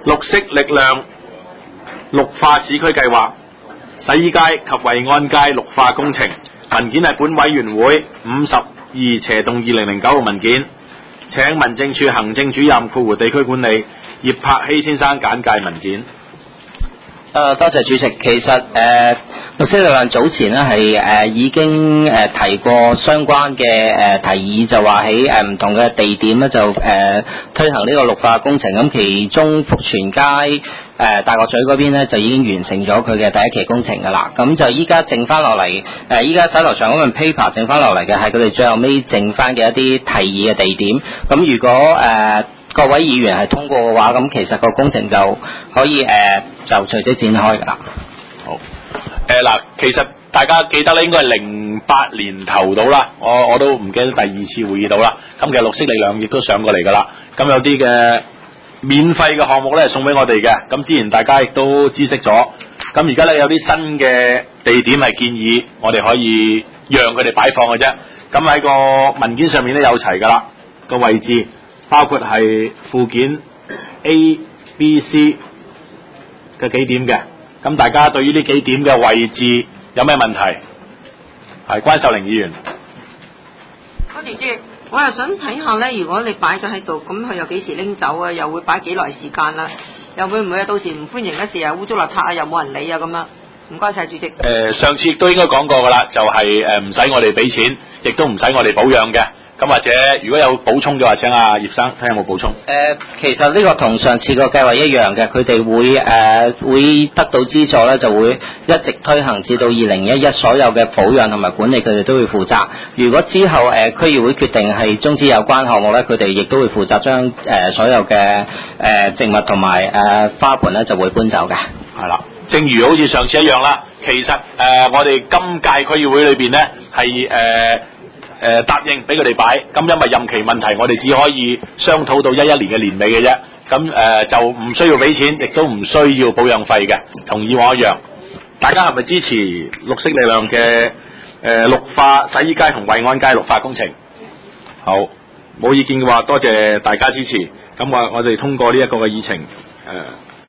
綠色力量綠化市區計劃、洗衣街及惠安街綠化工程文件係本委員會52/2009號文件，請民政處行政主任地區管理葉柏希先生簡介文件。 多謝主席。其實綠色力量早前咧係已經提過相關嘅提議，就話喺唔同嘅地點咧就推行呢個綠化工程。咁其中福全街大角咀嗰邊咧就已經完成咗佢嘅第一期工程㗎啦。咁就依家剩翻落嚟，依家手頭上嗰份 paper 剩翻落嚟嘅係佢哋最後尾剩翻嘅一啲提議嘅地點。咁如果各位議員係通過嘅話，咁其實個工程就可以就隨即展開㗎啦。 好，嗱，其實大家記得咧，應該係08年頭到啦，我都唔記得第二次會議到啦。咁其實綠色力量亦都上過嚟㗎啦。咁有啲嘅免費嘅項目咧送俾我哋嘅，咁之前大家亦都知悉咗。咁而家咧有啲新嘅地點係建議我哋可以讓佢哋擺放嘅啫。咁喺個文件上面咧有齊㗎啦，個位置。包括係附件 A、B、C 嘅幾點嘅，咁大家對於呢幾點嘅位置有咩問題？係關秀玲議員。 多謝主席，我又想睇下咧，如果你擺咗喺度，咁佢又幾時拎走啊？又會擺幾耐時間啦？又會唔會到時唔歡迎一時啊污糟邋遢啊，又冇人理啊咁樣？唔該晒主席。 上次亦都應該講過㗎啦，就係唔使我哋俾錢，亦都唔使我哋保養嘅。咁或者如果有補充嘅話，請阿葉生睇下有冇補充。 其實呢個同上次個計劃一樣嘅，佢哋會得到資助咧，就會一直推行至到2011，所有嘅保養同埋管理佢哋都會負責。如果之後區議會決定係終止有關項目咧，佢哋亦都會負責將所有嘅植物同埋花盆咧就會搬走嘅。 係啦，正如好似上次一樣啦，其實我哋今屆區議會裏邊咧係答應俾佢哋擺，咁因為任期問題，我哋只可以商討到11年嘅年尾嘅啫。咁就唔需要俾錢，亦都唔需要保養費嘅，同以往一樣。大家係咪支持綠色力量嘅綠化洗衣街同惠安街綠化工程？好，冇意見嘅話，多謝大家支持。咁我哋通過呢一個嘅議程。